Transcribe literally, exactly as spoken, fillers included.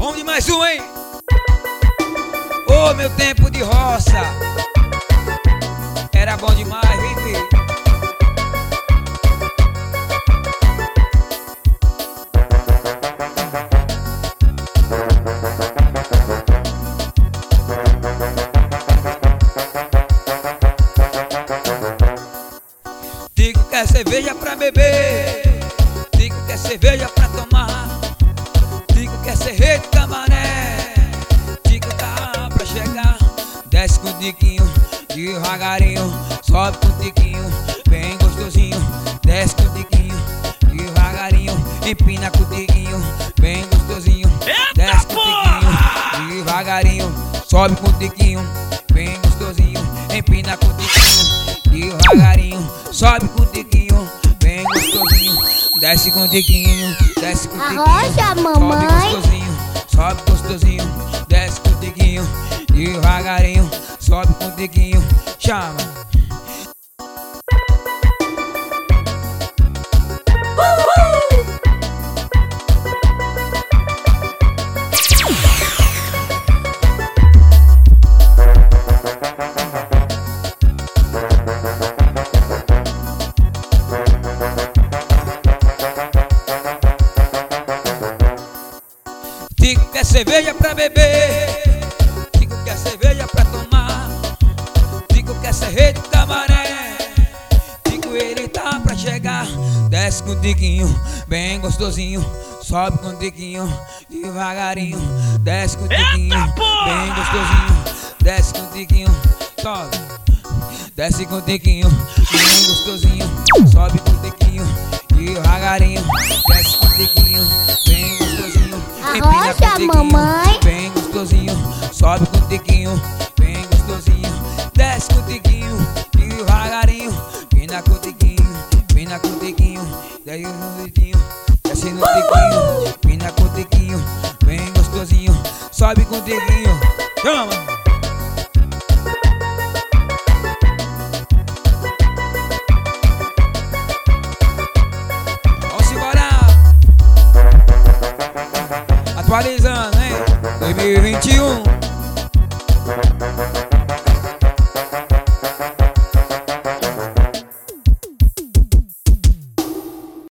Vamos de mais um, hein? Ô, oh, meu tempo de roça era bom demais, hein, filho? Digo que é cerveja pra beber, digo que é cerveja pra tomar, digo que é cerveja de camaré, digo que tá pra chegar. Desce com o tiquinho, devagarinho, sobe com o tiquinho, bem gostosinho. Desce com o tiquinho, devagarinho, empina com o tiquinho, bem gostosinho. Desce com o tiquinho, devagarinho, sobe com o tiquinho, bem gostosinho. Empina com o tiquinho, devagarinho, sobe com o tiquinho, bem gostosinho. Desce com o tiquinho, desce com o tiquinho, Arrocha, mamãe. sobe gostosinho, sobe gostosinho. Desce com o tiquinho, devagarinho, sobe com o tiquinho, chama. Digo que é cerveja pra beber, digo que é cerveja pra tomar, digo que é cerveja de camaré, digo ele tá pra chegar. Desce com o tiquinho, bem gostosinho, sobe com o tiquinho, devagarinho. Desce com o tiquinho, bem gostosinho, desce com o tiquinho, sobe. Desce com o tiquinho, bem gostosinho, sobe com o tiquinho, devagarinho. Desce com o tiquinho, bem gostosinho, empina com o Arrocha, tiquinho, mamãe. bem gostosinho, sobe com o tiquinho, bem gostosinho. Desce com o tiquinho, devagarinho, empina com o tiquinho, empina com o tiquinho, desce no tiquinho, desce no tiquinho, empina com o tiquinho, bem gostosinho, sobe com o tiquinho, chama. Atualizando, hein? dois mil e vinte e um